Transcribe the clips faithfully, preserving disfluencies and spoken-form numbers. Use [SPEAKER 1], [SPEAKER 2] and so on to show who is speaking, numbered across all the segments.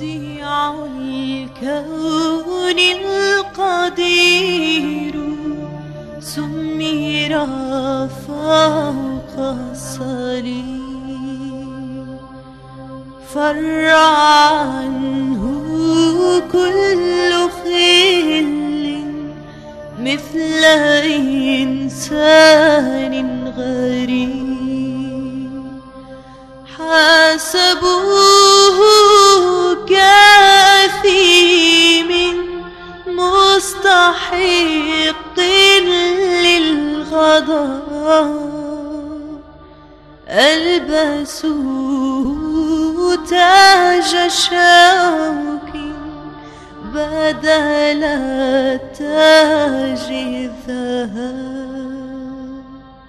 [SPEAKER 1] بديع الكون القدير سمر فوق الصليب، فر عنه كل خل مثل إنسان غريب، حاسبوه كاثم مستحق للغضب، ألبسوه تاج شوك بدل تاج الذهب،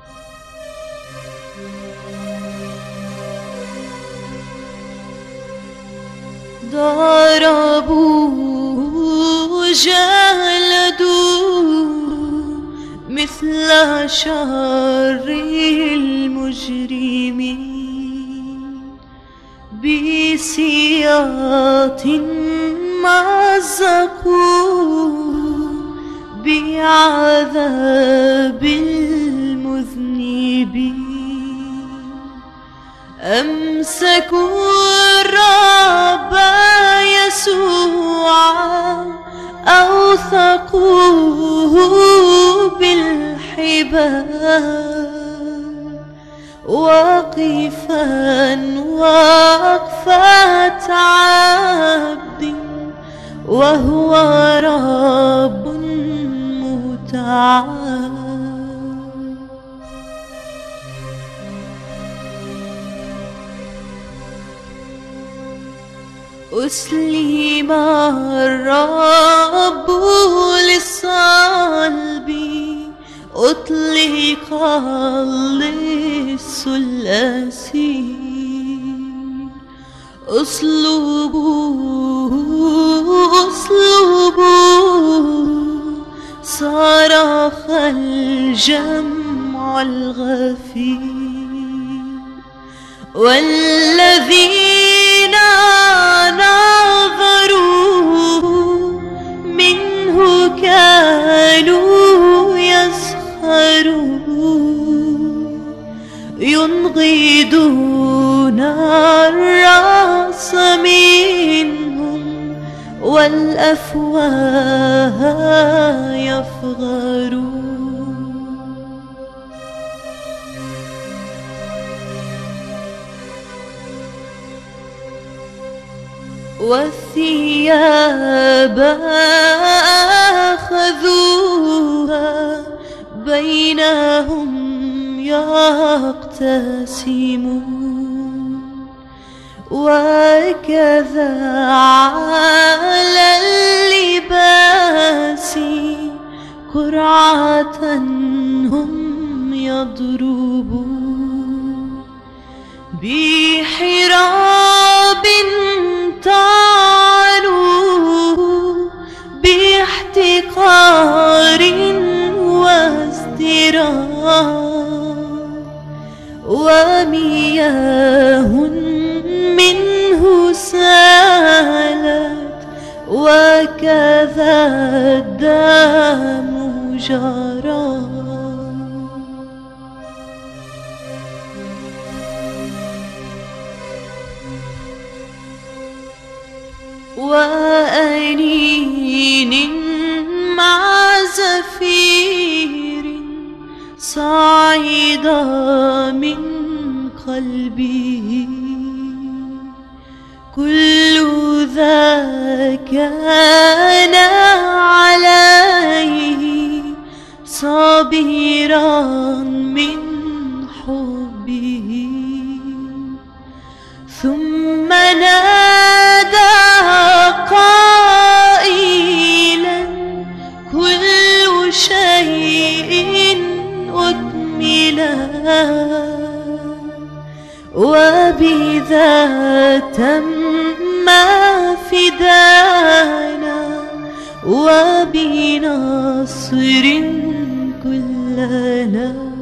[SPEAKER 1] ضربوه جلدوه مثل شر المجرمين، بسياط مزقوه بعذاب المذنبين، أمسكوا الرب يسوع أوثقوه بالحبال، واقفا وقفة عبد وهو رب متعال. أسلم الرب للصلب، أطلق اللص الأسير، اصلبوه اصلبوه صرخ الجمع الغفير، والذين ناظروه منه كانوا يسخرون، ينغضون الرأس منهم والأفواه يفغرون. والثياب أخذوها بينهم يقتسمون، وكذا على اللباس قرعة هم يضربون، بحراب طعنوه باحتقار وازدراء، ومياه منه سالت وكذا الدم جرى. وأنين مع زفير صعد من قلبه، كل ذا كان عليه صابرا من حبه، ثم نادى قائلا كل شيء أكملا، وبذا تم فدانا وبنصر كلنا.